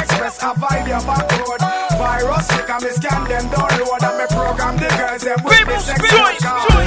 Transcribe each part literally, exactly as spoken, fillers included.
express a vibe your back road. Virus, we can scan them download and me program the girls them with the sex girls.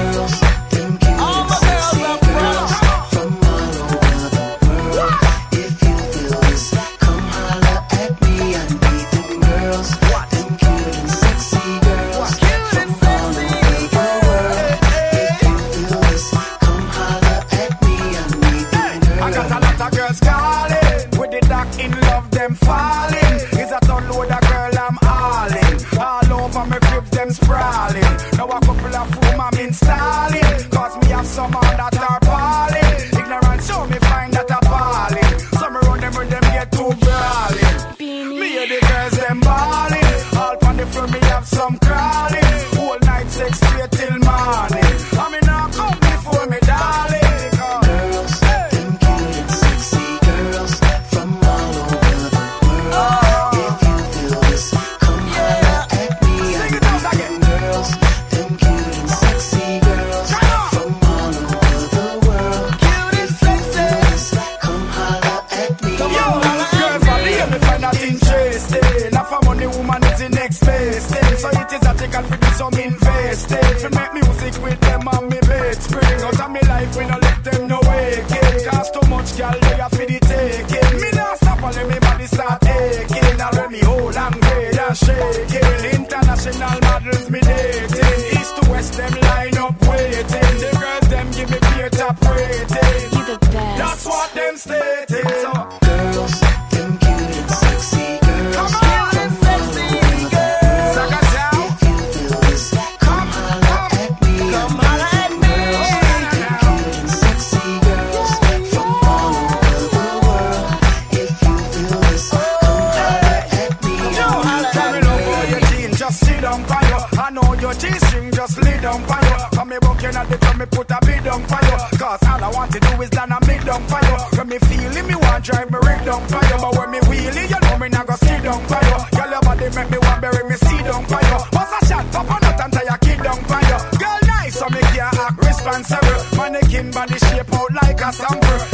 All my girls are from from all over the world. If you feel this, come holla at me and be them girls. Them cute and sexy girls from all over the world. If you feel this, come holla at me and be them girls. I got a lot of girls calling with the doc in love, them falling. Is a ton load of girl I'm hauling. All over my cribs, them sprawling. Now a couple of whom I'm installing. Cause me have some on that are balling. Ignorant show me find that appalling. Some around them when them get too brawling. Me and the girls them balling. All on the floor me have some crawling. Whole night sex straight till morning. I mean now come before me darling. Girls, them cute and sexy girls from all over the world. If you feel this, come holla at me and be them girls. Them cute and sexy girls from all over the world. Cute and sexy, come holla at me. Yo, girls from the me find that interesting. Now for money woman is the next best thing. So it is a tickle for this some investing. For make music with them and me bed spring. Out of me life we no let them no waking. Cause too much girl they are for the taking. Me not stop and let me body start aching. Now let me hold and grade and shaking. International models me dating. East to west them line up waiting. The girls them give me peer top rating. You the best. That's what them stating. So Girls, them cute and sexy girls. come on, From sexy girls. Suck us out. If you feel this, come holla at me. Come holla at me. Them cute and sexy girls from all over the world. If you feel this, come holla at me. Yo, tell me love for your jeans, just sit down by you. I know your G-string, just lay down by you. Come me bucking at the drum, me put a bit down by you. Cause all I want to do is land a mid down by you. When me feel it, me want drive me rig down by you. But when me wheelie, you know me not go sit down by you. Girl, your body make me want bury me see down by you. What's a shot, pop on out and tie your kid down by you. Girl, nice, so me can't act responsible. Mannequin body shape out like a sample.